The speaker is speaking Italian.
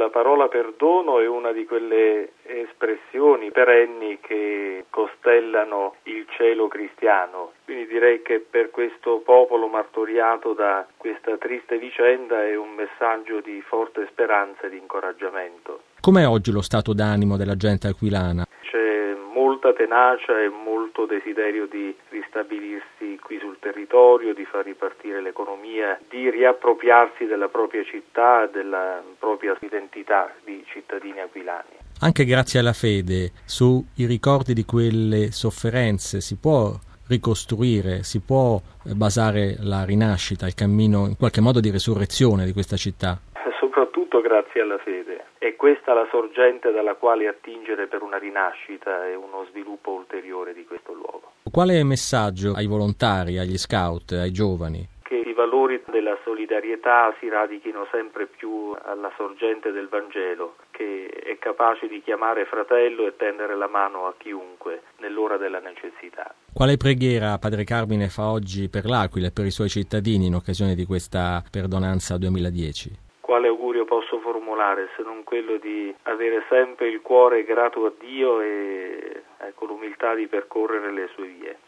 La parola perdono è una di quelle espressioni perenni che costellano il cielo cristiano. Quindi direi che per questo popolo martoriato da questa triste vicenda è un messaggio di forte speranza e di incoraggiamento. Com'è oggi lo stato d'animo della gente aquilana? C'è molta tenacia e molto desiderio di ristabilirsi qui sul territorio, di far ripartire l'economia, di riappropriarsi della propria città, della propria identità di cittadini aquilani. Anche grazie alla fede, sui ricordi di quelle sofferenze si può ricostruire, si può basare la rinascita, il cammino in qualche modo di resurrezione di questa città? Soprattutto grazie alla fede. È questa la sorgente dalla quale attingere per una rinascita e uno sviluppo ulteriore di questo luogo. Quale messaggio ai volontari, agli scout, ai giovani? Che i valori della solidarietà si radichino sempre più alla sorgente del Vangelo, che è capace di chiamare fratello e tendere la mano a chiunque nell'ora della necessità. Quale preghiera Padre Carmine fa oggi per l'Aquila e per i suoi cittadini in occasione di questa perdonanza 2010? Quale augurio posso formulare se non quello di avere sempre il cuore grato a Dio e l'umiltà di percorrere le sue vie?